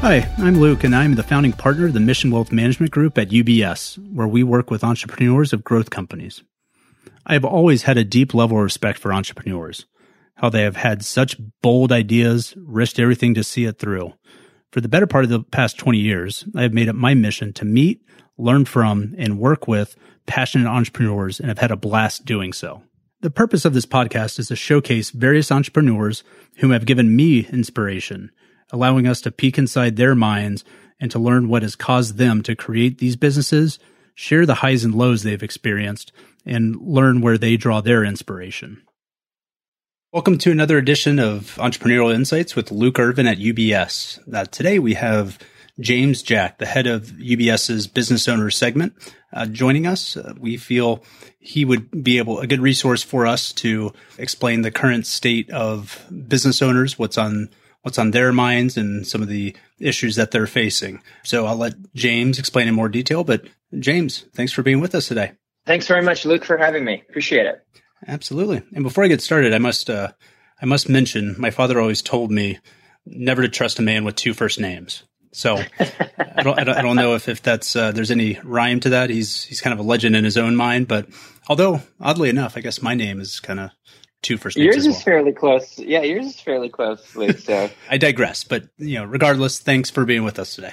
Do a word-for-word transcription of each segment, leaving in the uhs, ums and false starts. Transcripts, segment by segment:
Hi, I'm Luke, and I'm the founding partner of the Mission Wealth Management Group at U B S, where we work with entrepreneurs of growth companies. I have always had a deep level of respect for entrepreneurs, how they have had such bold ideas, risked everything to see it through. For the better part of the past twenty years, I have made it my mission to meet, learn from, and work with passionate entrepreneurs and have had a blast doing so. The purpose of this podcast is to showcase various entrepreneurs whom have given me inspiration, allowing us to peek inside their minds and to learn what has caused them to create these businesses, share the highs and lows they've experienced, and learn where they draw their inspiration. Welcome to another edition of Entrepreneurial Insights with Luke Irvin at U B S. Uh, today we have James Jack, the head of UBS's Business Owner segment, uh, joining us. Uh, we feel he would be able a good resource for us to explain the current state of business owners, what's on what's on their minds and some of the issues that they're facing. So I'll let James explain in more detail. But James, thanks for being with us today. Thanks very much, Luke, for having me. Appreciate it. Absolutely. And before I get started, I must uh, I must mention my father always told me never to trust a man with two first names. So I don't I don't, I don't know if if that's uh, there's any rhyme to that. He's he's kind of a legend in his own mind. But although oddly enough, I guess my name is kind of two first names. Yours as well. is fairly close. Yeah, yours is fairly close, Luke. So I digress. But you know, regardless, thanks for being with us today.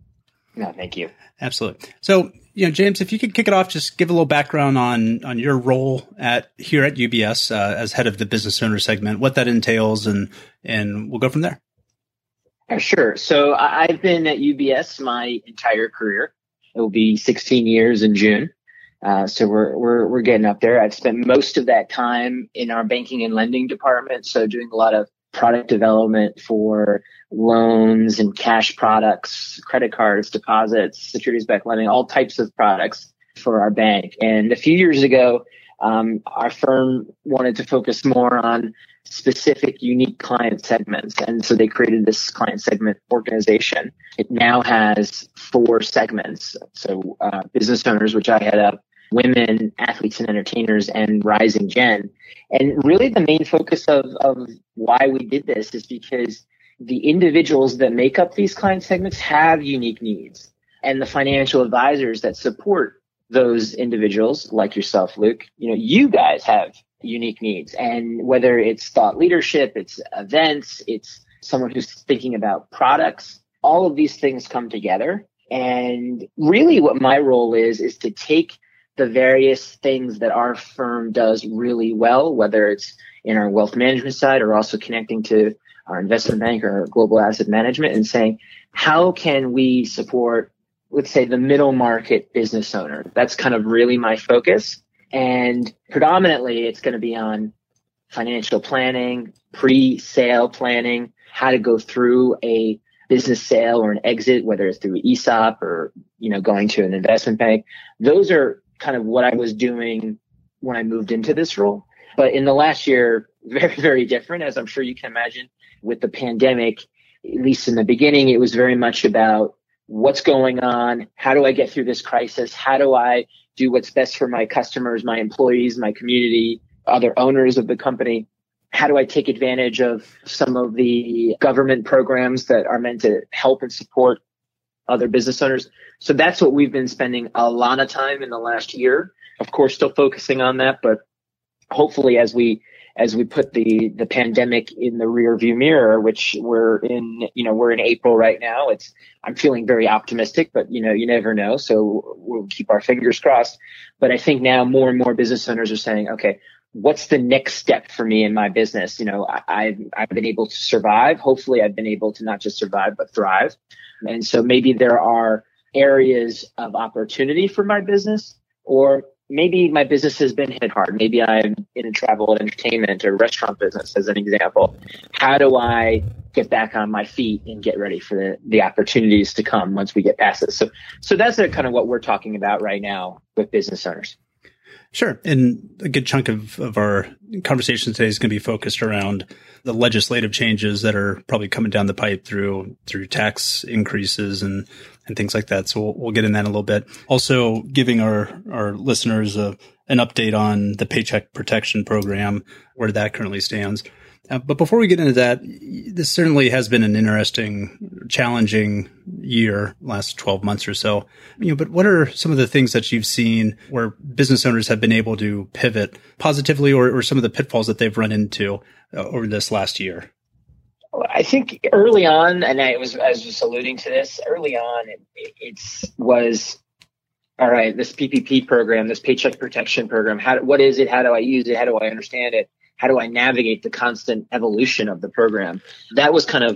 No, thank you. Absolutely. So, you know, James, if you could kick it off, just give a little background on on your role at here at U B S uh, as head of the business owner segment, what that entails, and and we'll go from there. Yeah, sure. So I- I've been at U B S my entire career. It will be sixteen years in June. Uh, so we're we're we're getting up there. I've spent most of that time in our banking and lending department, so doing a lot of product development for loans and cash products, credit cards, deposits, securities-backed lending, all types of products for our bank. And a few years ago, um, our firm wanted to focus more on specific, unique client segments. And so they created this client segment organization. It now has four segments. So uh, business owners, which I head up, women, athletes and entertainers, and rising gen. And really the main focus of, of why we did this is because the individuals that make up these client segments have unique needs. And the financial advisors that support those individuals, like yourself, Luke, you know, you guys have unique needs. And whether it's thought leadership, it's events, it's someone who's thinking about products, all of these things come together. And really what my role is, is to take the various things that our firm does really well, whether it's in our wealth management side or also connecting to our investment bank or our global asset management, and saying, how can we support, let's say, the middle market business owner? That's kind of really my focus. And predominantly, it's going to be on financial planning, pre-sale planning, how to go through a business sale or an exit, whether it's through E S O P or, you know, going to an investment bank. Those are kind of what I was doing when I moved into this role. But in the last year, very, very different, as I'm sure you can imagine, with the pandemic. At least in the beginning, it was very much about what's going on, how do I get through this crisis, how do I do what's best for my customers, my employees, my community, other owners of the company. How do I take advantage of some of the government programs that are meant to help and support other business owners? So that's what we've been spending a lot of time in the last year. Of course, still focusing on that, but hopefully as we as we put the the pandemic in the rear view mirror, which we're in, you know, we're in April right now. It's I'm feeling very optimistic, but you know, you never know. So we'll keep our fingers crossed. But I think now more and more business owners are saying, okay, what's the next step for me in my business? You know, I, I've, I've been able to survive. Hopefully I've been able to not just survive, but thrive. And so maybe there are areas of opportunity for my business, or maybe my business has been hit hard. Maybe I'm in a travel and entertainment or restaurant business as an example. How do I get back on my feet and get ready for the, the opportunities to come once we get past this? So, so that's a, kind of what we're talking about right now with business owners. Sure. And a good chunk of, of our conversation today is going to be focused around the legislative changes that are probably coming down the pipe through through tax increases and, and things like that. So we'll, we'll get in that in a little bit. Also giving our, our listeners a, an update on the Paycheck Protection Program, where that currently stands. Uh, but before we get into that, this certainly has been an interesting, challenging year, last twelve months or so. You know, but what are some of the things that you've seen where business owners have been able to pivot positively, or, or some of the pitfalls that they've run into uh, over this last year? I think early on, and I was I was just alluding to this, early on, it, it's was, all right, this P P P program, this Paycheck Protection Program, how, what is it? How do I use it? How do I understand it? How do I navigate the constant evolution of the program? That was kind of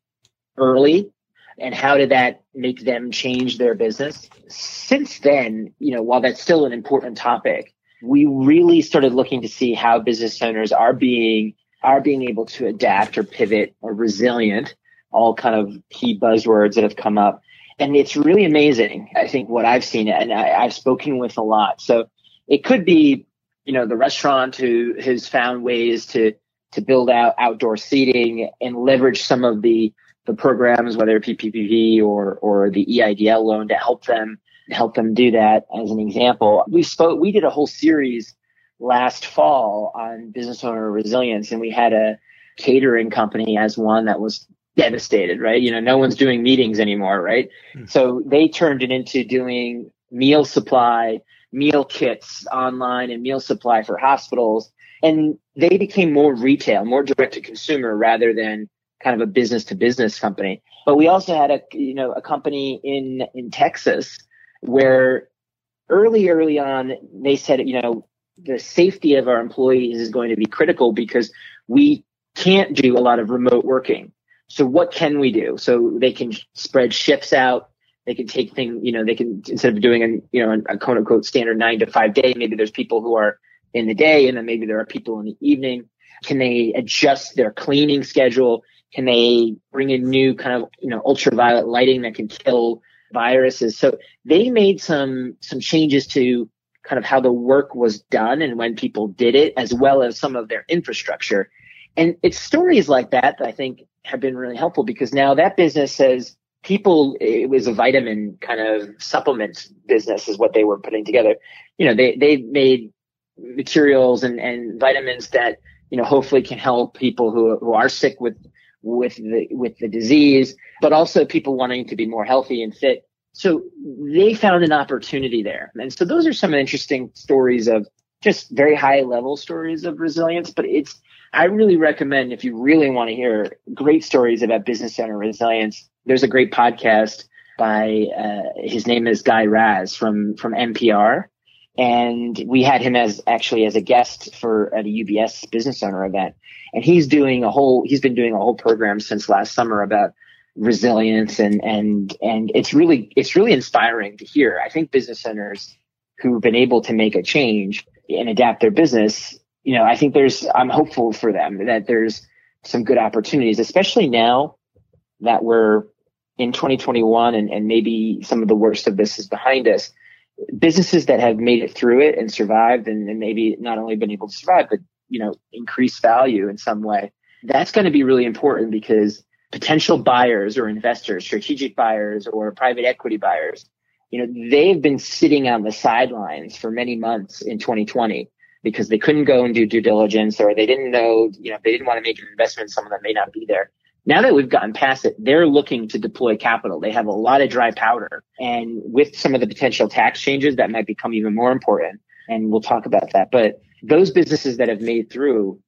early. And how did that make them change their business? Since then, you know, while that's still an important topic, we really started looking to see how business owners are being are being able to adapt or pivot or resilient, all kind of key buzzwords that have come up. And it's really amazing, I think, what I've seen, and I, I've spoken with a lot. So it could be, you know, the restaurant who has found ways to to build out outdoor seating and leverage some of the the programs, whether P P P or or the E I D L loan, to help them help them do that. As an example, we spoke, we did a whole series last fall on business owner resilience, and we had a catering company as one that was devastated, right? You know, no one's doing meetings anymore, right? Mm-hmm. So they turned it into doing meal supply, meal kits online, and meal supply for hospitals. And they became more retail, more direct to consumer rather than kind of a business to business company. But we also had a, you know, a company in, in Texas where early, early on, they said, you know, the safety of our employees is going to be critical because we can't do a lot of remote working. So what can we do? So they can spread shifts out. They can take things, you know, they can, instead of doing a, you know, a quote unquote standard nine to five day, maybe there's people who are in the day and then maybe there are people in the evening. Can they adjust their cleaning schedule? Can they bring in new kind of, you know, ultraviolet lighting that can kill viruses? So they made some, some changes to kind of how the work was done and when people did it, as well as some of their infrastructure. And it's stories like that that I think have been really helpful, because now that business says people, it was a vitamin kind of supplement business is what they were putting together. You know, they, they made materials and, and vitamins that, you know, hopefully can help people who, who are sick with, with the, with the disease, but also people wanting to be more healthy and fit. So they found an opportunity there. And so those are some interesting stories of just very high level stories of resilience, but it's, I really recommend, if you really want to hear great stories about business owner resilience, there's a great podcast by, uh, his name is Guy Raz from, from N P R. And we had him as actually as a guest for at a U B S business owner event. And he's doing a whole, he's been doing a whole program since last summer about resilience. And, and, and it's really, it's really inspiring to hear. I think business owners who've been able to make a change and adapt their business, you know, I think there's, I'm hopeful for them that there's some good opportunities, especially now that we're in twenty twenty-one and, and maybe some of the worst of this is behind us. Businesses that have made it through it and survived and, and maybe not only been able to survive, but, you know, increase value in some way. That's going to be really important, because potential buyers or investors, strategic buyers or private equity buyers, you know, they've been sitting on the sidelines for many months in twenty twenty because they couldn't go and do due diligence, or they didn't know, you know, they didn't want to make an investment in someone that may not be there. Now that we've gotten past it, they're looking to deploy capital. They have a lot of dry powder. And with some of the potential tax changes, that might become even more important. And we'll talk about that. But those businesses that have made through,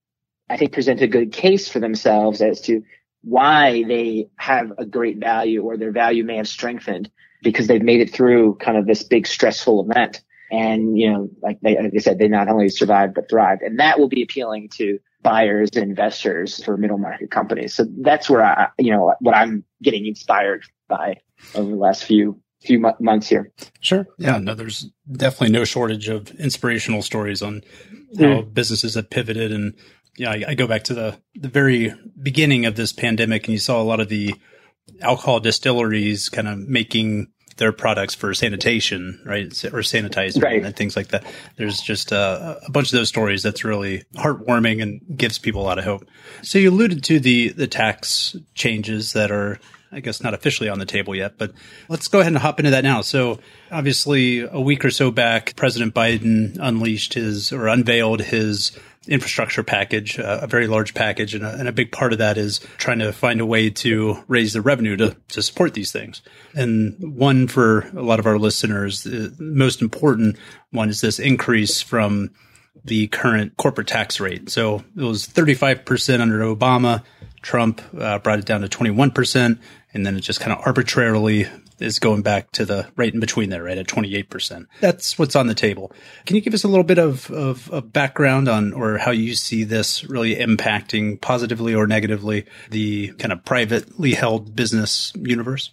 I think, present a good case for themselves as to why they have a great value, or their value may have strengthened because they've made it through kind of this big stressful event. And, you know, like, they, like I said, they not only survived, but thrived. And that will be appealing to buyers and investors for middle market companies. So that's where I, you know, what I'm getting inspired by over the last few few m- months here. Sure. Yeah. No, there's definitely no shortage of inspirational stories on how mm. businesses have pivoted. And yeah, I, I go back to the the very beginning of this pandemic, and you saw a lot of the alcohol distilleries kind of making their products for sanitation, right? Or sanitizer, right, and things like that. There's just uh, a bunch of those stories that's really heartwarming and gives people a lot of hope. So you alluded to the, the tax changes that are, I guess, not officially on the table yet, but let's go ahead and hop into that now. So obviously a week or so back, President Biden unleashed his or unveiled his infrastructure package, uh, a very large package. And a, and a big part of that is trying to find a way to raise the revenue to, to support these things. And one for a lot of our listeners, the most important one is this increase from the current corporate tax rate. So it was thirty-five percent under Obama. Trump uh, brought it down to twenty-one percent. And then it just kind of arbitrarily is going back to the right in between there, right at twenty-eight percent. That's what's on the table. Can you give us a little bit of, of, of background on or how you see this really impacting positively or negatively the kind of privately held business universe?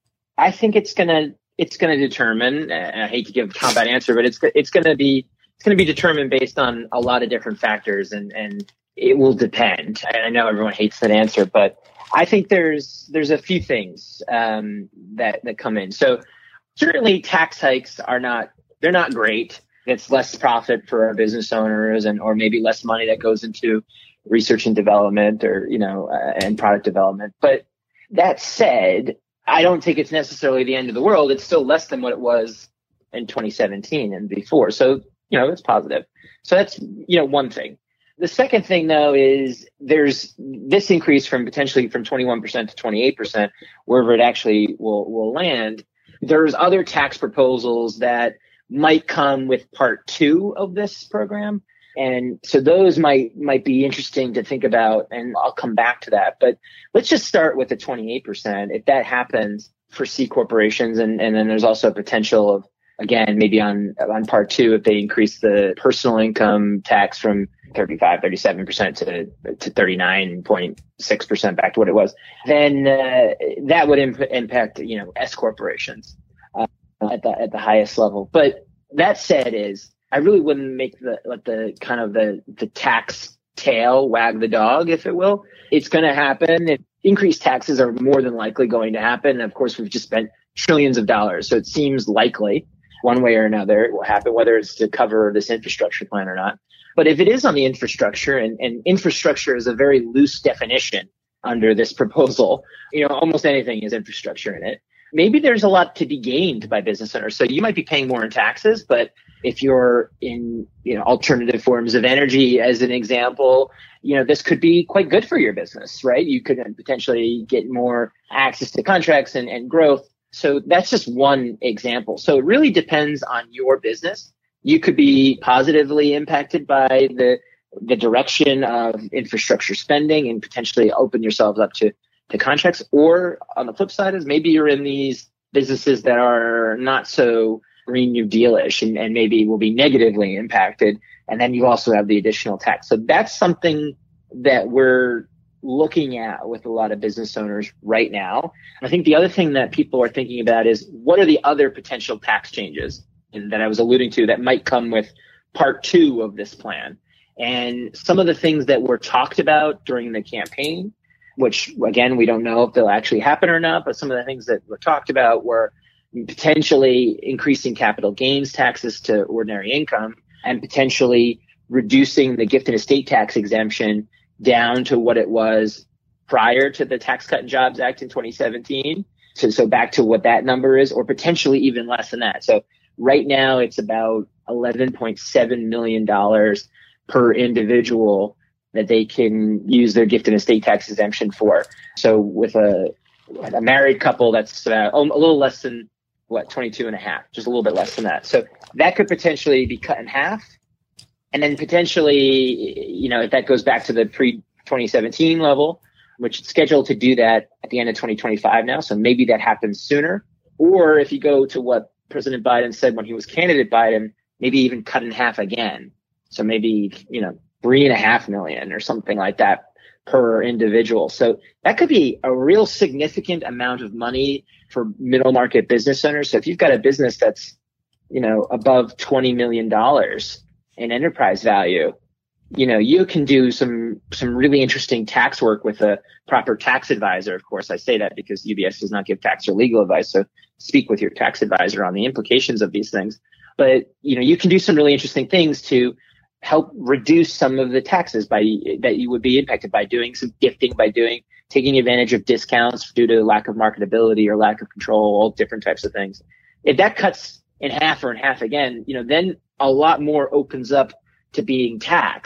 I think it's gonna it's gonna determine. And I hate to give a combat answer, but it's it's gonna be it's gonna be determined based on a lot of different factors, and and it will depend. And I know everyone hates that answer, but I think there's there's a few things um, that that come in. So certainly tax hikes are not they're not great. It's less profit for our business owners, and or maybe less money that goes into research and development, or you know, uh, and product development. But that said, I don't think it's necessarily the end of the world. It's still less than what it was in twenty seventeen and before. So you know, it's positive. So that's you know one thing. The second thing, though, is there's this increase from potentially from twenty-one percent to twenty-eight percent, wherever it actually will, will land. There's other tax proposals that might come with part two of this program. And so those might might be interesting to think about, and I'll come back to that. But let's just start with the twenty-eight percent. If that happens for C corporations, and, and then there's also a potential of, again, maybe on on part two, if they increase the personal income tax from thirty-five, thirty-seven percent to to thirty-nine point six percent back to what it was, then uh, that would imp- impact, you know, S corporations uh, at the at the highest level. But that said, is I really wouldn't make the let the kind of the the tax tail wag the dog, if it will. It's going to happen. If increased taxes are more than likely going to happen. And of course, we've just spent trillions of dollars, so it seems likely one way or another it will happen, whether it's to cover this infrastructure plan or not. But if it is on the infrastructure, and, and infrastructure is a very loose definition under this proposal, you know, almost anything is infrastructure in it. Maybe there's a lot to be gained by business owners. So you might be paying more in taxes, but if you're in, you know, alternative forms of energy, as an example, you know, this could be quite good for your business, right? You could potentially get more access to contracts and, and growth. So that's just one example. So it really depends on your business. You could be positively impacted by the the direction of infrastructure spending and potentially open yourselves up to, to contracts. Or on the flip side is maybe you're in these businesses that are not so Green New Deal-ish, and, and maybe will be negatively impacted. And then you also have the additional tax. So that's something that we're looking at with a lot of business owners right now. I think the other thing that people are thinking about is, what are the other potential tax changes that I was alluding to that might come with part two of this plan? And some of the things that were talked about during the campaign, which again, we don't know if they'll actually happen or not, but some of the things that were talked about were potentially increasing capital gains taxes to ordinary income, and potentially reducing the gift and estate tax exemption down to what it was prior to the Tax Cut and Jobs Act in twenty seventeen. So, so back to what that number is, or potentially even less than that. So right now it's about eleven point seven million dollars per individual that they can use their gift and estate tax exemption for. So with a, a married couple, that's about, oh, a little less than what, twenty-two and a half, just a little bit less than that. So that could potentially be cut in half. And then potentially, you know, if that goes back to the pre twenty seventeen level, which is scheduled to do that at the end of twenty twenty-five now. So maybe that happens sooner. Or if you go to what President Biden said when he was candidate Biden, maybe even cut in half again. So maybe, you know, three and a half million or something like that per individual. So that could be a real significant amount of money for middle market business owners. So if you've got a business that's, you know, above twenty million dollars in enterprise value, you know, you can do some, some really interesting tax work with a proper tax advisor. Of course, I say that because U B S does not give tax or legal advice. So speak with your tax advisor on the implications of these things. But, you know, you can do some really interesting things to help reduce some of the taxes by that you would be impacted by doing some gifting, by doing, taking advantage of discounts due to lack of marketability or lack of control, all different types of things. If that cuts in half or in half again, you know, then a lot more opens up to being taxed.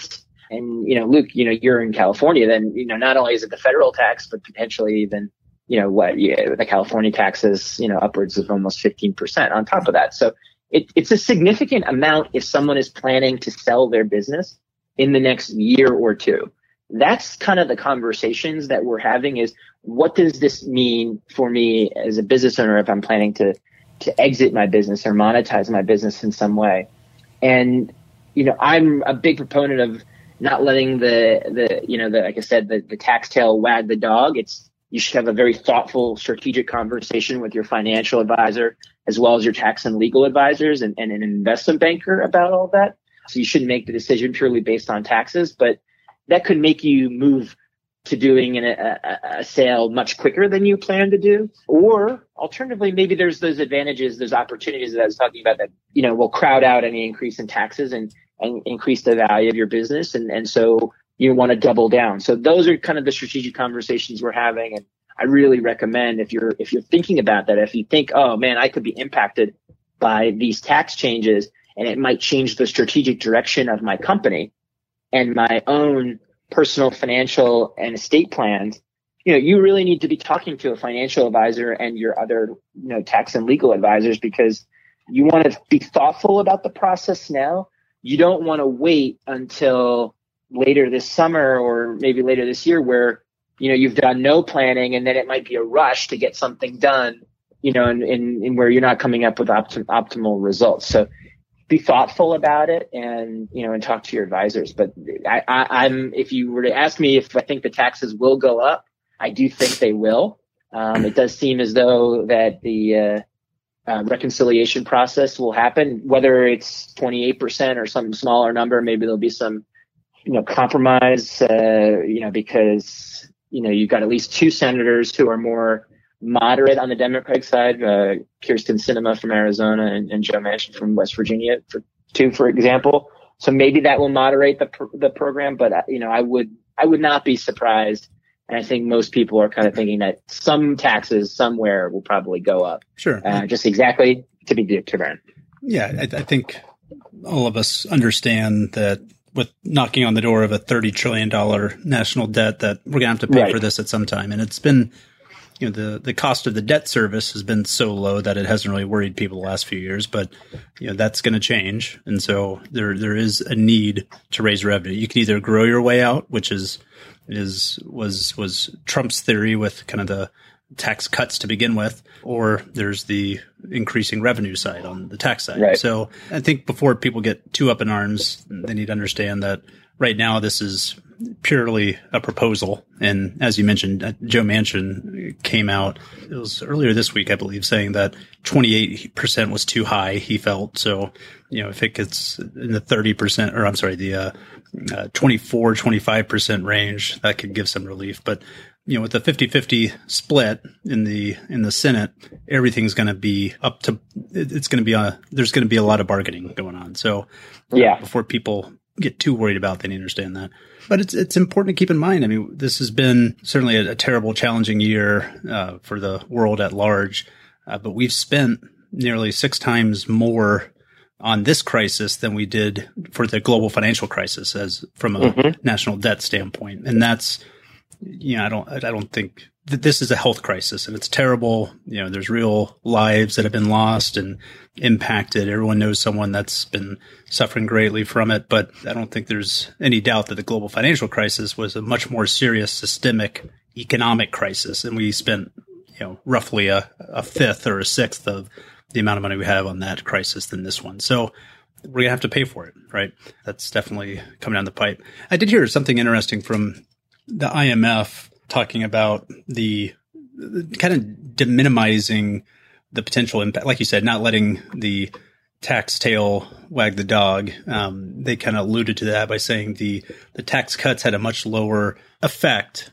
And, you know, Luke, you know, you're in California, then, you know, not only is it the federal tax, but potentially even, you know, what yeah, the California tax is, you know, upwards of almost fifteen percent on top of that. So it, it's a significant amount if someone is planning to sell their business in the next year or two. That's kind of the conversations that we're having is, what does this mean for me as a business owner if I'm planning to, to exit my business or monetize my business in some way? And, you know, I'm a big proponent of not letting the, the, you know, the, like I said, the, the tax tail wag the dog. It's, you should have a very thoughtful, strategic conversation with your financial advisor, as well as your tax and legal advisors and, and an investment banker about all that. So you shouldn't make the decision purely based on taxes, but that could make you move to doing an, a, a sale much quicker than you plan to do. Or alternatively, maybe there's those advantages, those opportunities that I was talking about that, you know, will crowd out any increase in taxes and, and increase the value of your business. And, and so you want to double down. So those are kind of the strategic conversations we're having. And I really recommend if you're, if you're thinking about that, if you think, oh man, I could be impacted by these tax changes and it might change the strategic direction of my company and my own personal financial and estate plans, you know, you really need to be talking to a financial advisor and your other, you know, tax and legal advisors, because you want to be thoughtful about the process now. You don't want to wait until later this summer or maybe later this year where, you know, you've done no planning and then it might be a rush to get something done, you know, and, and, and where you're not coming up with optim- optimal results. So be thoughtful about it and, you know, and talk to your advisors. But I, I, I'm, if you were to ask me if I think the taxes will go up, I do think they will. Um, it does seem as though that the, uh, uh, reconciliation process will happen, whether it's twenty-eight percent or some smaller number. Maybe there'll be some, you know, compromise, uh, you know, because, you know, you've got at least two senators who are more moderate on the Democratic side, uh, Kyrsten Sinema from Arizona and, and Joe Manchin from West Virginia, for two, for example. So maybe that will moderate the pr- the program, but uh, you know, I would I would not be surprised. And I think most people are kind of thinking that some taxes somewhere will probably go up. Sure, uh, just exactly to be determined. Yeah, I, I think all of us understand that with knocking on the door of a thirty trillion dollars national debt, that we're going to have to pay right. for this at some time, and it's been. You know, the, the cost of the debt service has been so low that it hasn't really worried people the last few years, but, you know, that's going to change. And so there, there is a need to raise revenue. You can either grow your way out, which is, is, was, was Trump's theory with kind of the tax cuts to begin with, or there's the increasing revenue side on the tax side. Right. So I think before people get too up in arms, they need to understand that right now this is purely a proposal. And as you mentioned, uh, Joe Manchin came out, it was earlier this week, I believe, saying that twenty-eight percent was too high, he felt. So, you know, if it gets in the thirty percent, or I'm sorry, the uh, uh, twenty-four, twenty-five percent range, that could give some relief. But, you know, with the fifty-fifty split in the in the Senate, everything's going to be up to, it's going to be a, there's going to be a lot of bargaining going on. So, uh, yeah, before people get too worried about, they need to understand that. But it's it's important to keep in mind. I mean, this has been certainly a, a terrible, challenging year uh, for the world at large. Uh, but we've spent nearly six times more on this crisis than we did for the global financial crisis, as from a mm-hmm. national debt standpoint. And that's, you know, I don't I don't think that this is a health crisis, and it's terrible. You know, there's real lives that have been lost and impacted. Everyone knows someone that's been suffering greatly from it, but I don't think there's any doubt that the global financial crisis was a much more serious systemic economic crisis. And we spent, you know, roughly a, a fifth or a sixth of the amount of money we have on that crisis than this one. So we're going to have to pay for it, right? That's definitely coming down the pipe. I did hear something interesting from the I M F talking about the, the kind of deminimizing the potential impact, like you said, not letting the tax tail wag the dog. Um, they kind of alluded to that by saying the, the tax cuts had a much lower effect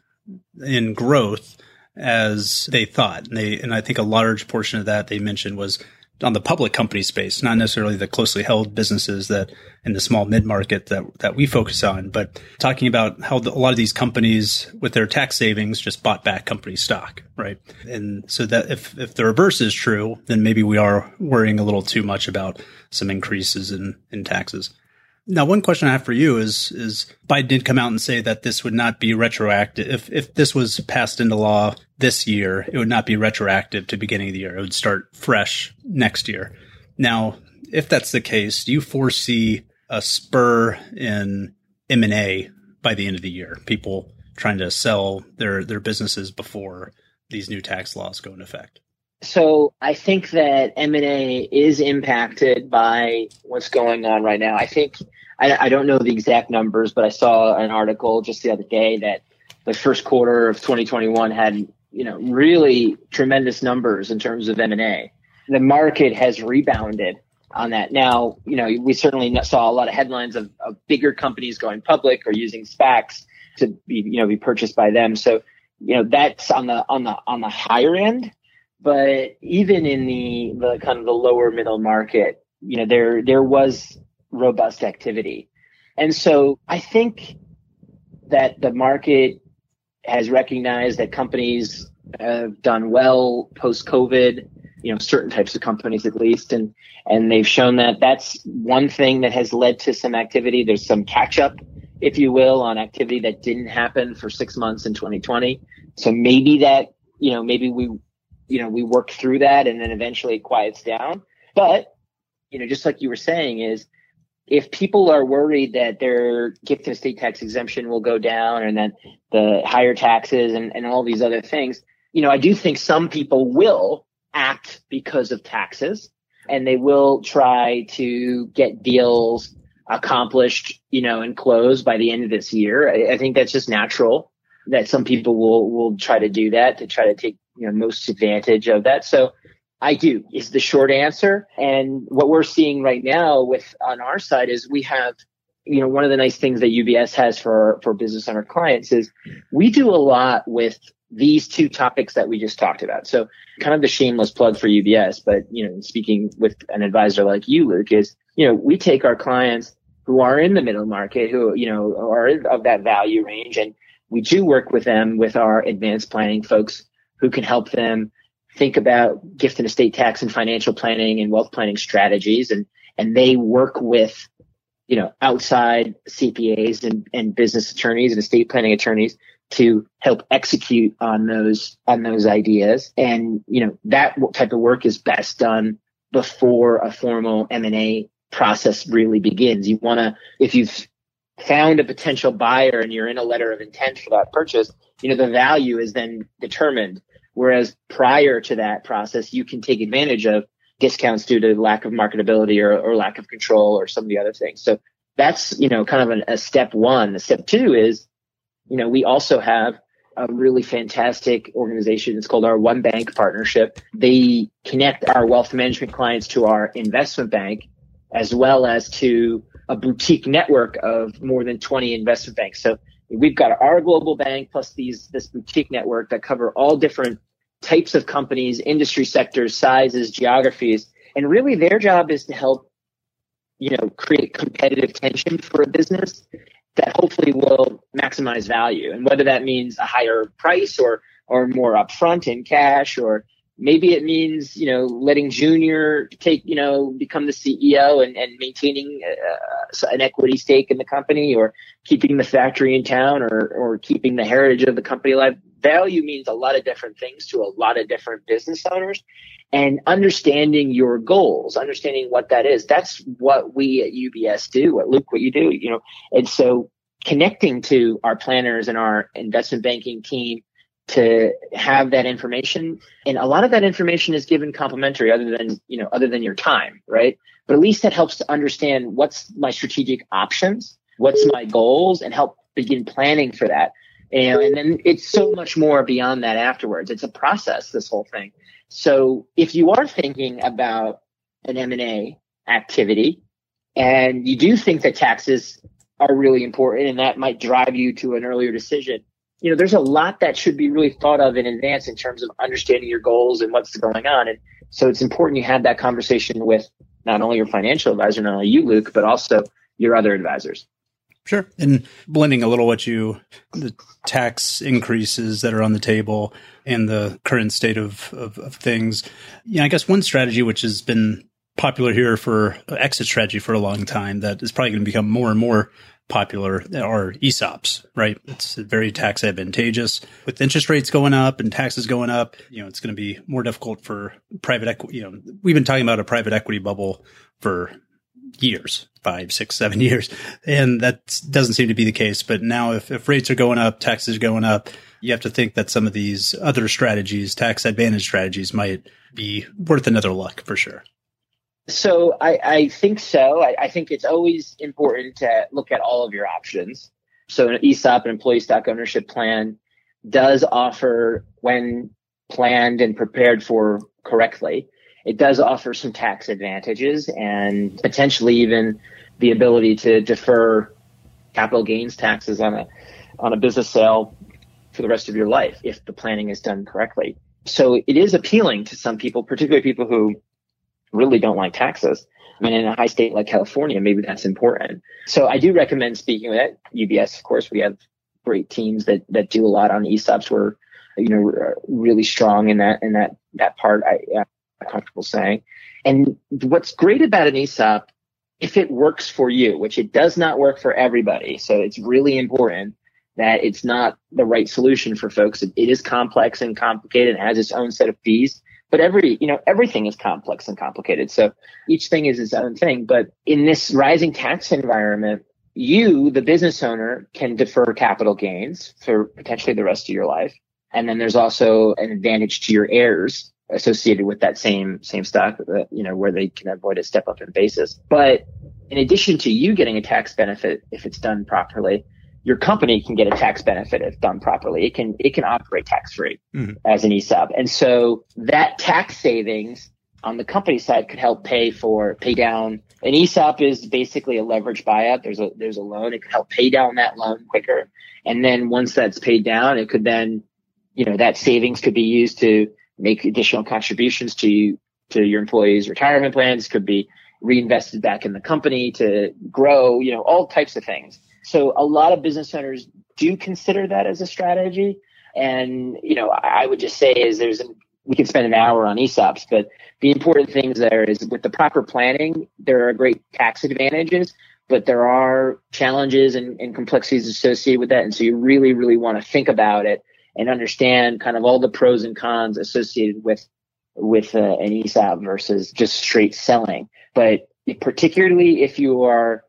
in growth as they thought. And they, and I think a large portion of that they mentioned was on the public company space, not necessarily the closely held businesses that in the small mid-market that, that we focus on, but talking about how the, a lot of these companies with their tax savings just bought back company stock, right? And so that if, if the reverse is true, then maybe we are worrying a little too much about some increases in, in taxes. Now, one question I have for you is, is Biden did come out and say that this would not be retroactive. If, if this was passed into law this year, it would not be retroactive to beginning of the year. It would start fresh next year. Now, if that's the case, do you foresee a spur in M and A by the end of the year? People trying to sell their, their businesses before these new tax laws go into effect? So I think that M and A is impacted by what's going on right now. I think, I, I don't know the exact numbers, but I saw an article just the other day that the first quarter of twenty twenty-one had, you know, really tremendous numbers in terms of M and A. The market has rebounded on that. Now, you know, we certainly saw a lot of headlines of, of bigger companies going public or using SPACs to be, you know, be purchased by them. So, you know, that's on the, on the, on the higher end. But even in the, the kind of the lower middle market, you know, there, there was robust activity. And so I think that the market has recognized that companies have done well post-COVID, you know, certain types of companies at least. And, and they've shown that that's one thing that has led to some activity. There's some catch up, if you will, on activity that didn't happen for six months in twenty twenty. So maybe that, you know, maybe we, you know, we work through that and then eventually it quiets down. But, you know, just like you were saying is if people are worried that their gift and estate tax exemption will go down and then the higher taxes and, and all these other things, you know, I do think some people will act because of taxes and they will try to get deals accomplished, you know, and closed by the end of this year. I, I think that's just natural that some people will, will try to do that to try to take, you know, most advantage of that. So I do is the short answer. And what we're seeing right now with on our side is we have, you know, one of the nice things that U B S has for, for business owner clients is we do a lot with these two topics that we just talked about. So kind of the shameless plug for U B S, but, you know, speaking with an advisor like you, Luke, is, you know, we take our clients who are in the middle market, who, you know, are of that value range. And we do work with them with our advanced planning folks who can help them think about gift and estate tax and financial planning and wealth planning strategies. And, and they work with, you know, outside C P As and, and business attorneys and estate planning attorneys to help execute on those, on those ideas. And, you know, that type of work is best done before a formal M and A process really begins. You want to, if you've found a potential buyer and you're in a letter of intent for that purchase, you know, the value is then determined. Whereas prior to that process, you can take advantage of discounts due to lack of marketability or, or lack of control or some of the other things. So that's, you know, kind of an, a step one. The step two is, you know, we also have a really fantastic organization. It's called our One Bank Partnership. They connect our wealth management clients to our investment bank, as well as to a boutique network of more than twenty investment banks. So we've got our global bank plus these, this boutique network that cover all different types of companies, industry sectors, sizes, geographies. And really their job is to help, you know, create competitive tension for a business that hopefully will maximize value. And whether that means a higher price or, or more upfront in cash, or maybe it means, you know, letting Junior take, you know, become the C E O and, and maintaining uh, an equity stake in the company, or keeping the factory in town, or, or keeping the heritage of the company alive. Value means a lot of different things to a lot of different business owners, and understanding your goals, understanding what that is. That's what we at U B S do, what Luke, what you do, you know, and so connecting to our planners and our investment banking team to have that information. And a lot of that information is given complimentary other than, you know, other than your time, right? But at least that helps to understand what's my strategic options, what's my goals, and help begin planning for that. And, and then it's so much more beyond that afterwards. It's a process, this whole thing. So if you are thinking about an M and A activity and you do think that taxes are really important and that might drive you to an earlier decision, you know, there's a lot that should be really thought of in advance in terms of understanding your goals and what's going on. And so it's important you have that conversation with not only your financial advisor, not only you, Luke, but also your other advisors. Sure. And blending a little what you, the tax increases that are on the table and the current state of, of, of things. Yeah, I guess one strategy which has been popular here for exit strategy for a long time that is probably going to become more and more popular are E S O Ps, right? It's very tax advantageous. With interest rates going up and taxes going up, you know, it's going to be more difficult for private equity. You know, we've been talking about a private equity bubble for years, five, six, seven years. And that doesn't seem to be the case. But now if, if rates are going up, taxes are going up, you have to think that some of these other strategies, tax advantage strategies, might be worth another look for sure. So I, I think so. I, I think it's always important to look at all of your options. So an E S O P, an employee stock ownership plan, does offer, when planned and prepared for correctly, it does offer some tax advantages and potentially even the ability to defer capital gains taxes on a on a business sale for the rest of your life if the planning is done correctly. So it is appealing to some people, particularly people who really don't like taxes. I mean, in a high state like California, maybe that's important. So I do recommend speaking with it. U B S, of course, we have great teams that, that do a lot on E S O Ps. We're, you know, really strong in that, in that, that part. I, I'm comfortable saying. And what's great about an E S O P, if it works for you, which it does not work for everybody. So it's really important that it's not the right solution for folks. It, it is complex and complicated and has its own set of fees. But every, you know, everything is complex and complicated. So each thing is its own thing. But in this rising tax environment, you, the business owner, can defer capital gains for potentially the rest of your life. And then there's also an advantage to your heirs associated with that same, same stock, uh, you know, where they can avoid a step up in basis. But in addition to you getting a tax benefit, if it's done properly, your company can get a tax benefit if done properly. It can, it can operate tax free mm-hmm. as an E S O P. And so that tax savings on the company side could help pay for, pay down. An E S O P is basically a leverage buyout. There's a, there's a loan. It could help pay down that loan quicker. And then once that's paid down, it could then, you know, that savings could be used to make additional contributions to, to your employees' retirement plans, could be reinvested back in the company to grow, you know, all types of things. So a lot of business owners do consider that as a strategy. And, you know, I would just say is there's, a, we could spend an hour on E S O Ps, but the important things there is with the proper planning, there are great tax advantages, but there are challenges and, and complexities associated with that. And so you really, really want to think about it and understand kind of all the pros and cons associated with, with uh, an E S O P versus just straight selling. But particularly if you are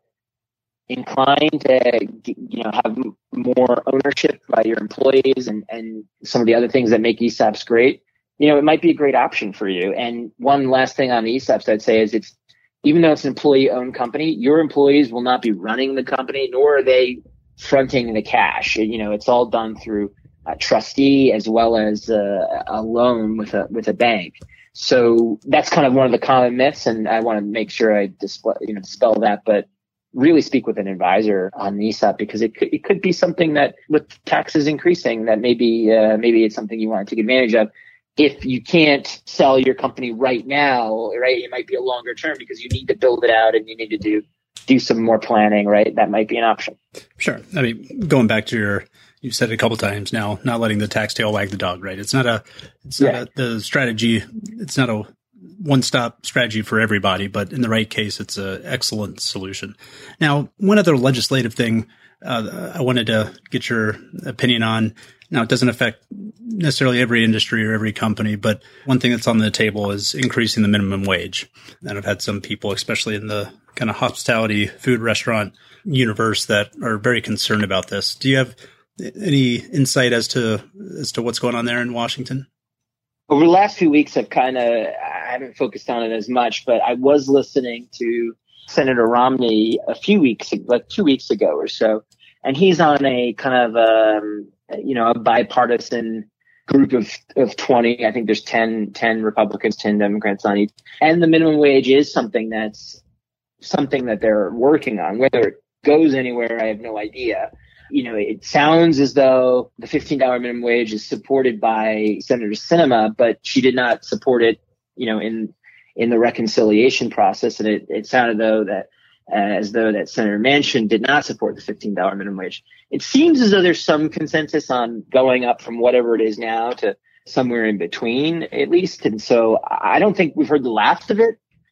inclined to, you know, have more ownership by your employees and, and some of the other things that make E S O Ps great, you know, it might be a great option for you. And one last thing on E S O Ps I'd say is it's, even though it's an employee owned company, your employees will not be running the company, nor are they fronting the cash. You know, it's all done through a trustee as well as a, a loan with a, with a bank. So that's kind of one of the common myths. And I want to make sure I display, you know, dispel that, but really speak with an advisor on E S O P because it could, it could be something that with taxes increasing that maybe, uh, maybe it's something you want to take advantage of. If you can't sell your company right now, right, it might be a longer term because you need to build it out and you need to do, do some more planning, right? That might be an option. Sure. I mean, going back to your, you've said it a couple of times now, not letting the tax tail wag the dog, right? It's not a, it's not yeah. a, the strategy. It's not a one-stop strategy for everybody, but in the right case, it's an excellent solution. Now, one other legislative thing uh, I wanted to get your opinion on. Now, it doesn't affect necessarily every industry or every company, but one thing that's on the table is increasing the minimum wage. And I've had some people, especially in the kind of hospitality, food, restaurant universe, that are very concerned about this. Do you have any insight as to as to what's going on there in Washington? Over the last few weeks, I've kind of, I haven't focused on it as much, but I was listening to Senator Romney a few weeks, like two weeks ago or so, and he's on a kind of, um, you know, a bipartisan group of, of twenty. I think there's ten, ten Republicans, ten Democrats on each. And the minimum wage is something that's something that they're working on. Whether it goes anywhere, I have no idea. You know, it sounds as though the fifteen dollars minimum wage is supported by Senator Sinema, but she did not support it, you know, in, in the reconciliation process. And it, it sounded though that, uh, as though that Senator Manchin did not support the fifteen dollars minimum wage. It seems as though there's some consensus on going up from whatever it is now to somewhere in between, at least. And so I don't think we've heard the last of it.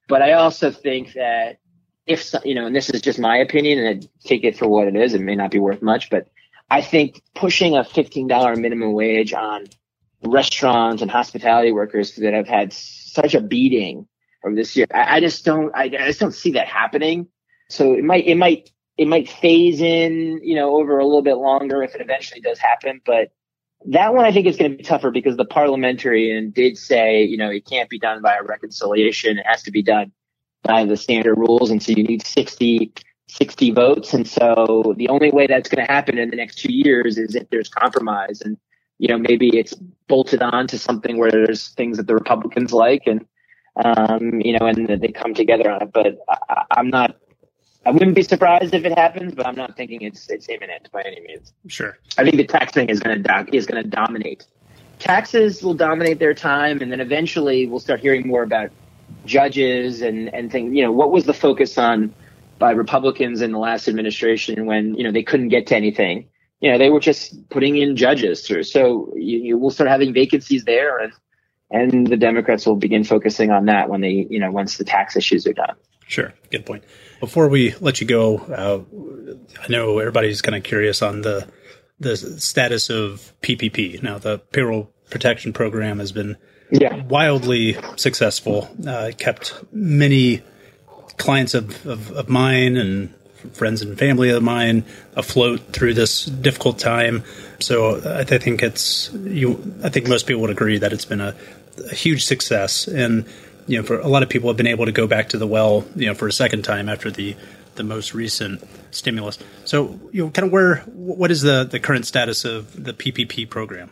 But I also think that if, so- you know, and this is just my opinion, and I take it for what it is, it may not be worth much, but I think pushing a fifteen dollars minimum wage on restaurants and hospitality workers that have had such a beating over this year, I, I just don't, I, I just don't see that happening. So it might, it might, it might phase in, you know, over a little bit longer if it eventually does happen. But that one I think is going to be tougher because the parliamentarian did say, you know, it can't be done by a reconciliation. It has to be done by the standard rules. And so you need sixty, sixty votes. And so the only way that's going to happen in the next two years is if there's compromise. And, you know, maybe it's bolted on to something where there's things that the Republicans like and, um, you know, and they come together on it. But I, I'm not, I wouldn't be surprised if it happens, but I'm not thinking it's it's imminent by any means. Sure. I think the tax thing is going to do- is going to dominate. Taxes will dominate their time, and then eventually we'll start hearing more about judges and and things. You know, what was the focus on by Republicans in the last administration when you know they couldn't get to anything? You know, they were just putting in judges through. So you, you will start having vacancies there, and and the Democrats will begin focusing on that when they you know once the tax issues are done. Sure. Good point. Before we let you go, uh, I know everybody's kind of curious on the the status of P P P. Now, the Payroll Protection Program has been yeah. wildly successful. Uh, kept many clients of, of, of mine and friends and family of mine afloat through this difficult time. So I, I think it's you. I think most people would agree that it's been a, a huge success. And you know, for a lot of people have been able to go back to the well, you know, for a second time after the, the most recent stimulus. So, you know, kind of where, what is the, the current status of the P P P program?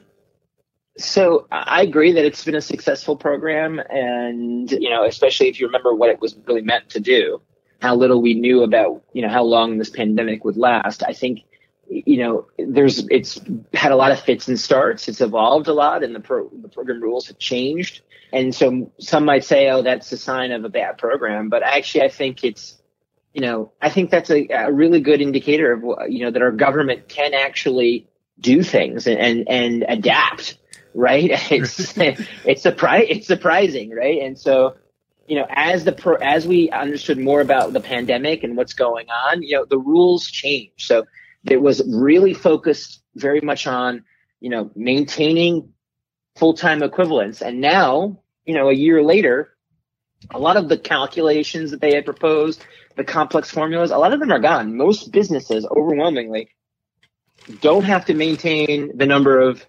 So I agree that it's been a successful program. And, you know, especially if you remember what it was really meant to do, how little we knew about, you know, how long this pandemic would last. I think, you know, there's, it's had a lot of fits and starts. It's evolved a lot and the pro, the program rules have changed. And so some might say, oh, that's a sign of a bad program. But actually, I think it's, you know, I think that's a, a really good indicator of, you know, that our government can actually do things and, and, and adapt, right? It's, it's, surpri- it's surprising, right? And so, you know, as the pro, as we understood more about the pandemic and what's going on, you know, the rules changed. So it was really focused very much on, you know, maintaining full-time equivalents. And now, you know, a year later, a lot of the calculations that they had proposed, the complex formulas, a lot of them are gone. Most businesses overwhelmingly don't have to maintain the number of,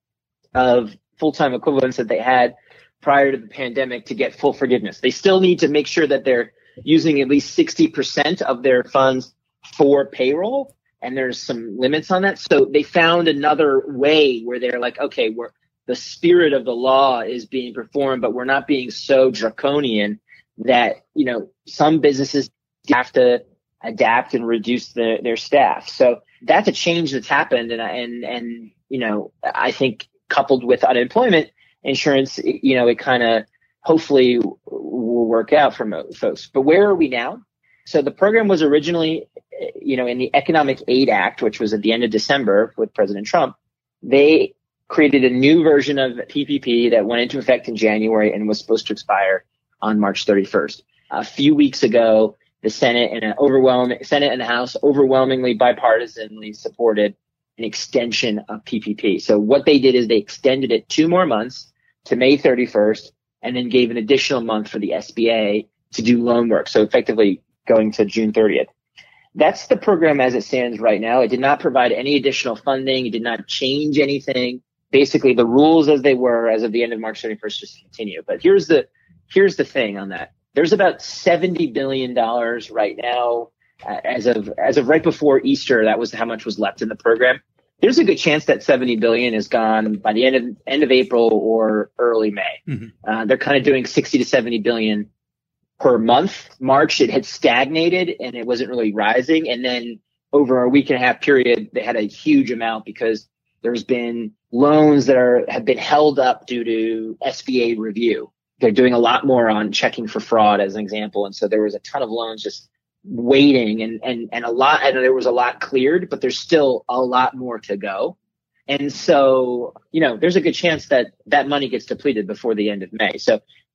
of full-time equivalents that they had prior to the pandemic to get full forgiveness. They still need to make sure that they're using at least sixty percent of their funds for payroll. And there's some limits on that. So they found another way where they're like, okay, we're, the spirit of the law is being performed, but we're not being so draconian that, you know, some businesses have to adapt and reduce the, their staff. So that's a change that's happened. And, and, and, you know, I think coupled with unemployment insurance, you know, it kind of hopefully will work out for most folks. But where are we now? So the program was originally, you know, in the Economic Aid Act, which was at the end of December with President Trump. They created a new version of P P P that went into effect in January and was supposed to expire on March thirty-first. A few weeks ago, the Senate and an overwhelming Senate and the House overwhelmingly bipartisanly supported an extension of P P P. So what they did is they extended it two more months to May thirty-first and then gave an additional month for the S B A to do loan work. So effectively going to June thirtieth. That's the program as it stands right now. It did not provide any additional funding. It did not change anything. Basically, the rules as they were as of the end of March thirty-first just continue. But here's the here's the thing on that. There's about seventy billion dollars right now uh, as of as of right before Easter. That was how much was left in the program. There's a good chance that seventy billion dollars is gone by the end of end of April or early May. Mm-hmm. Uh, they're kind of doing sixty to seventy billion dollars per month. March, it had stagnated and it wasn't really rising. And then over a week and a half period, they had a huge amount because there's been loans that are have been held up due to S B A review. They're doing a lot more on checking for fraud as an example. And so there was a ton of loans just waiting and, and, and a lot, and there was a lot cleared, but there's still a lot more to go. And so, you know, there's a good chance that that money gets depleted before the end of May. So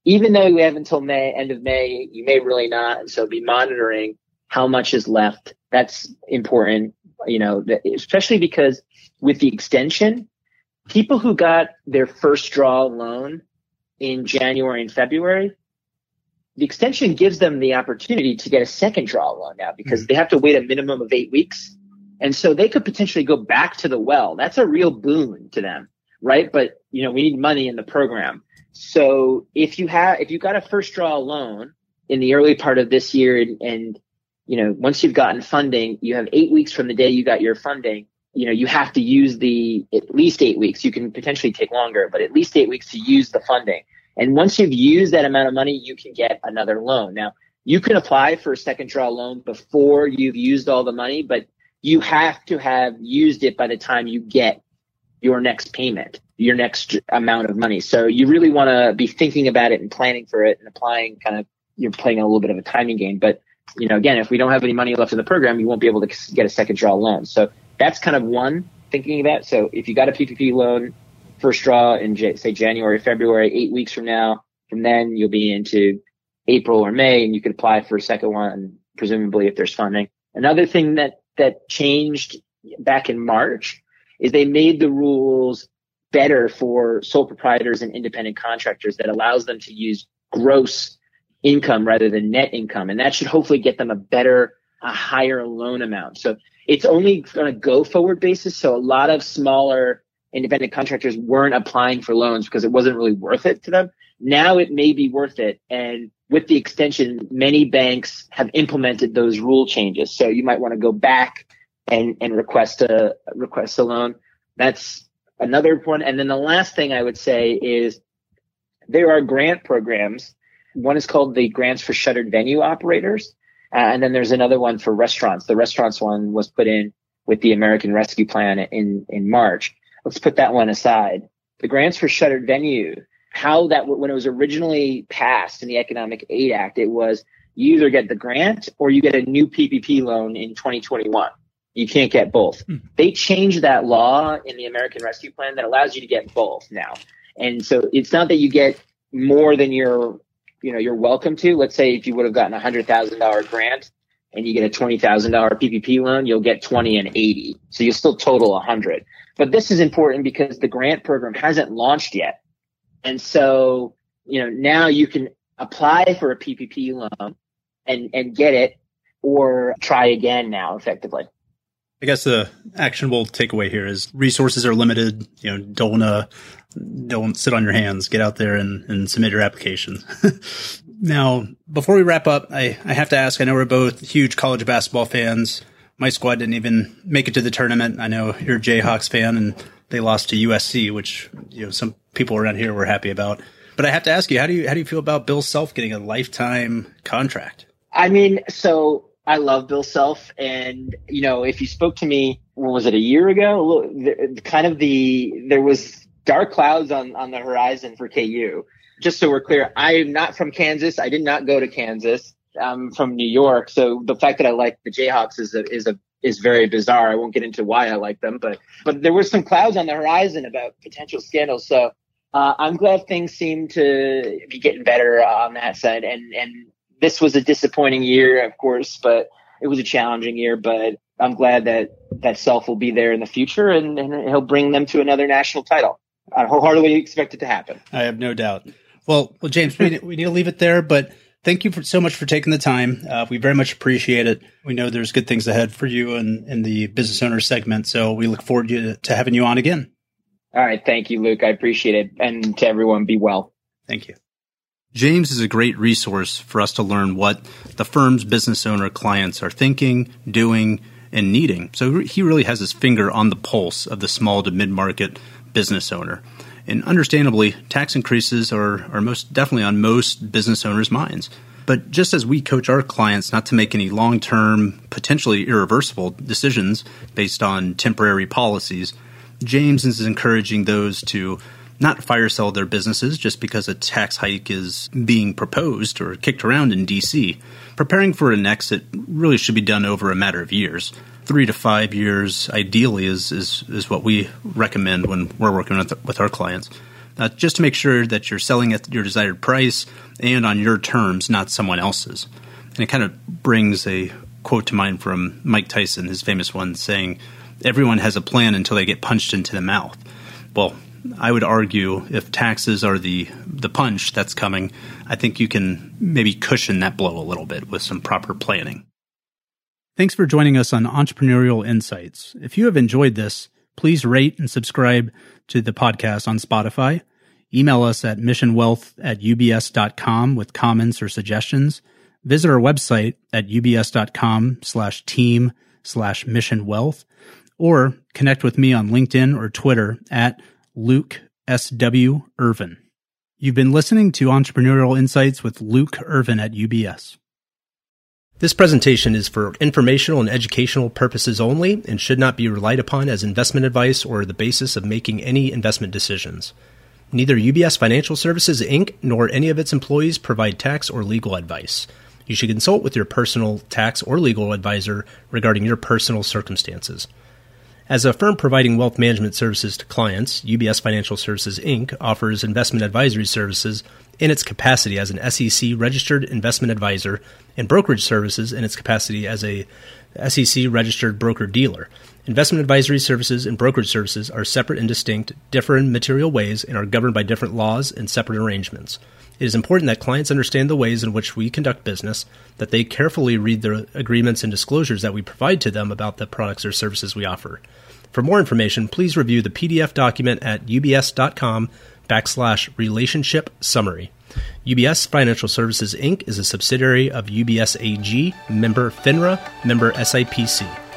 even though we have until May, end of May, you may really not. And so be monitoring how much is left. That's important, you know, especially because with the extension, people who got their first draw loan in January and February, the extension gives them the opportunity to get a second draw loan now because they have to wait a minimum of eight weeks. And so they could potentially go back to the well. That's a real boon to them, right? But, you know, we need money in the program. So if you have, if you got a first draw loan in the early part of this year and, and, you know, once you've gotten funding, you have eight weeks from the day you got your funding, you know, you have to use the at least eight weeks. You can potentially take longer, but at least eight weeks to use the funding. And once you've used that amount of money, you can get another loan. Now, you can apply for a second draw loan before you've used all the money, but you have to have used it by the time you get your next payment, your next amount of money. So you really want to be thinking about it and planning for it and applying kind of, you're playing a little bit of a timing game. But, you know, again, if we don't have any money left in the program, you won't be able to get a second draw loan. So that's kind of one thinking of that. So if you got a P P P loan, first draw in say January, February, eight weeks from now, from then you'll be into April or May and you could apply for a second one, presumably if there's funding. Another thing that, that changed back in March is they made the rules better for sole proprietors and independent contractors that allows them to use gross income rather than net income. And that should hopefully get them a better, a higher loan amount. So it's only on a go forward basis. So a lot of smaller independent contractors weren't applying for loans because it wasn't really worth it to them. Now it may be worth it. And with the extension, many banks have implemented those rule changes. So you might want to go back and, and request a request a loan. That's another point. And then the last thing I would say is there are grant programs. One is called the Grants for Shuttered Venue Operators. Uh, and then there's another one for restaurants. The restaurants one was put in with the American Rescue Plan in, in March. Let's put that one aside. The Grants for Shuttered Venue, how that, when it was originally passed in the Economic Aid Act, it was you either get the grant or you get a new P P P loan in twenty twenty-one. You can't get both. Hmm. They changed that law in the American Rescue Plan that allows you to get both now. And so it's not that you get more than you're, you know, you're welcome to. Let's say if you would have gotten a one hundred thousand dollars grant and you get a twenty thousand dollars P P P loan, you'll get twenty and eighty. So you'll still total one hundred. But this is important because the grant program hasn't launched yet. And so, you know, now you can apply for a P P P loan and, and get it or try again now effectively. I guess the actionable takeaway here is resources are limited. You know, don't, uh, don't sit on your hands. Get out there and, and submit your application. Now, before we wrap up, I, I have to ask, I know we're both huge college basketball fans. My squad didn't even make it to the tournament. I know you're a Jayhawks fan and they lost to U S C, which, you know, some people around here were happy about. But I have to ask you, how do you, how do you feel about Bill Self getting a lifetime contract? I mean, so I love Bill Self. And, you know, if you spoke to me, what was it, a year ago? Kind of the, there was dark clouds on, on the horizon for K U. Just so we're clear, I am not from Kansas. I did not go to Kansas. I'm from New York. So the fact that I like the Jayhawks is a, is a, is very bizarre. I won't get into why I like them, but, but there were some clouds on the horizon about potential scandals. So, uh, I'm glad things seem to be getting better on that side. And, and this was a disappointing year, of course, but it was a challenging year, but I'm glad that that Self will be there in the future and, and he'll bring them to another national title. I wholeheartedly expect it to happen. I have no doubt. Well, well, James, we, we need to leave it there, but thank you for, so much for taking the time. Uh, we very much appreciate it. We know there's good things ahead for you in, in the business owner segment, so we look forward to, to having you on again. All right. Thank you, Luke. I appreciate it. And to everyone, be well. Thank you. James is a great resource for us to learn what the firm's business owner clients are thinking, doing, and needing. So he really has his finger on the pulse of the small to mid-market business owner. And understandably, tax increases are, are most definitely on most business owners' minds. But just as we coach our clients not to make any long-term, potentially irreversible decisions based on temporary policies, James is encouraging those to not fire sell their businesses just because a tax hike is being proposed or kicked around in D C. Preparing for an exit really should be done over a matter of years. Three to five years, ideally, is is, is what we recommend when we're working with, with our clients. uh, just to make sure that you're selling at your desired price and on your terms, not someone else's. And it kind of brings a quote to mind from Mike Tyson, his famous one, saying, "Everyone has a plan until they get punched into the mouth." Well, I would argue if taxes are the the punch that's coming, I think you can maybe cushion that blow a little bit with some proper planning. Thanks for joining us on Entrepreneurial Insights. If you have enjoyed this, please rate and subscribe to the podcast on Spotify. Email us at missionwealth at ubs.com with comments or suggestions. Visit our website at ubs.com slash team slash missionwealth, or connect with me on LinkedIn or Twitter at Luke S W. Irvin. You've been listening to Entrepreneurial Insights with Luke Irvin at U B S. This presentation is for informational and educational purposes only and should not be relied upon as investment advice or the basis of making any investment decisions. Neither U B S Financial Services, Incorporated nor any of its employees provide tax or legal advice. You should consult with your personal tax or legal advisor regarding your personal circumstances. As a firm providing wealth management services to clients, U B S Financial Services, Incorporated offers investment advisory services in its capacity as an S E C-registered investment advisor and brokerage services in its capacity as a S E C-registered broker-dealer. Investment advisory services and brokerage services are separate and distinct, differ in material ways, and are governed by different laws and separate arrangements. It is important that clients understand the ways in which we conduct business, that they carefully read the agreements and disclosures that we provide to them about the products or services we offer. For more information, please review the P D F document at ubs.com backslash relationship summary. U B S Financial Services, Incorporated is a subsidiary of U B S A G, member FINRA, member S I P C.